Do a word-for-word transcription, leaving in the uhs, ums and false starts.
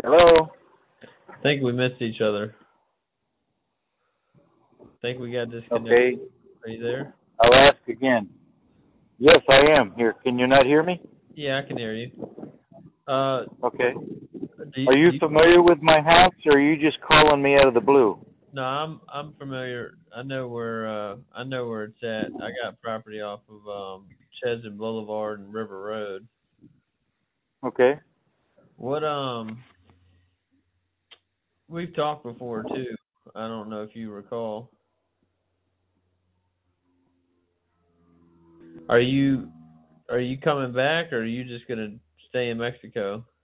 Hello? I think we missed each other. I think we got disconnected. Okay, Are you there? I'll ask again. Yes, I am here. Can you not hear me? Yeah, I can hear you. Uh, Okay. do you, Are you do you, familiar with my house, or are you just calling me out of the blue? no, I'm I'm familiar. I know where uh I know where it's at. I got property off of um Chesed Boulevard and River Road. Okay. What um we've talked before too. I don't know if you recall. Are you are you coming back, or are you just gonna stay in Mexico?